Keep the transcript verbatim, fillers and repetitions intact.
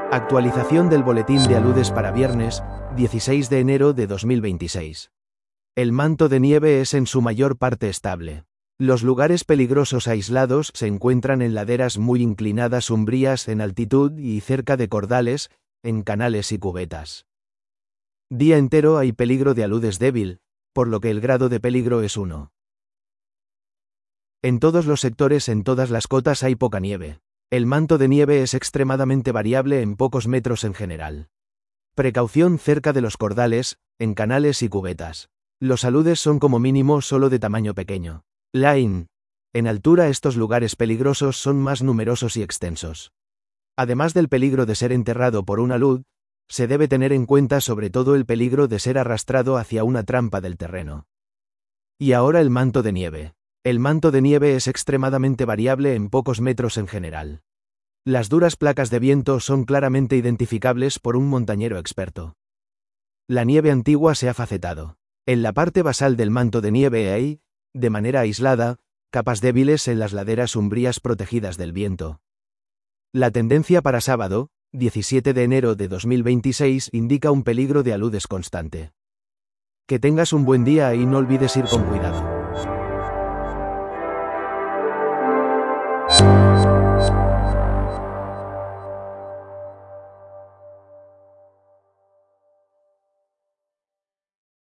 Actualización del boletín de aludes para viernes, dieciséis de enero de dos mil veintiséis. El manto de nieve es en su mayor parte estable. Los lugares peligrosos aislados se encuentran en laderas muy inclinadas umbrías en altitud y cerca de cordales, en canales y cubetas. Día entero hay peligro de aludes débil, por lo que el grado de peligro es uno. En todos los sectores en todas las cotas hay poca nieve. El manto de nieve es extremadamente variable en pocos metros en general. Precaución cerca de los cordales, en canales y cubetas. Los aludes son como mínimo solo de tamaño pequeño. Line. En altura estos lugares peligrosos son más numerosos y extensos. Además del peligro de ser enterrado por un alud, se debe tener en cuenta sobre todo el peligro de ser arrastrado hacia una trampa del terreno. Y ahora el manto de nieve. El manto de nieve es extremadamente variable en pocos metros en general. Las duras placas de viento son claramente identificables por un montañero experto. La nieve antigua se ha facetado. En la parte basal del manto de nieve hay, de manera aislada, capas débiles en las laderas umbrías protegidas del viento. La tendencia para sábado, diecisiete de enero de dos mil veintiséis, indica un peligro de aludes constante. Que tengas un buen día y no olvides ir con cuidado.